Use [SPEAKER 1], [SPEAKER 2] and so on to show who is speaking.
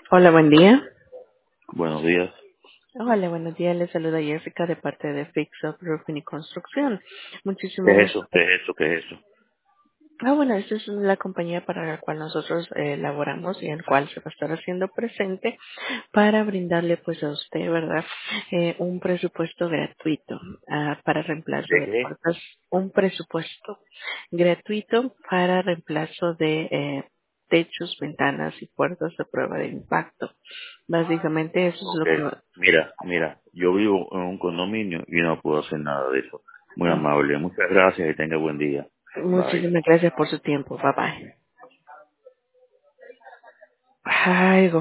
[SPEAKER 1] Hola, buen día.
[SPEAKER 2] Buenos días.
[SPEAKER 1] Hola, buenos días. Les saluda Jessica de parte de Fix Up Roofing y Construcción.
[SPEAKER 2] ¿Qué
[SPEAKER 1] Muchísimo
[SPEAKER 2] es
[SPEAKER 1] gusto.
[SPEAKER 2] eso? ¿Qué es eso? ¿Qué es eso?
[SPEAKER 1] Bueno, esta es la compañía para la cual nosotros laboramos y el cual se va a estar haciendo presente para brindarle pues a usted, ¿verdad? Un presupuesto gratuito para reemplazo
[SPEAKER 2] ¿De
[SPEAKER 1] de
[SPEAKER 2] qué?
[SPEAKER 1] puertas. Un presupuesto gratuito para reemplazo de techos, ventanas y puertas de prueba de impacto. Básicamente eso es
[SPEAKER 2] Ok.
[SPEAKER 1] lo que...
[SPEAKER 2] Mira, yo vivo en un condominio y no puedo hacer nada de eso. Muy amable. Muchas gracias y tenga buen día. Bye.
[SPEAKER 1] Muchísimas gracias por su tiempo. Bye bye. Algo.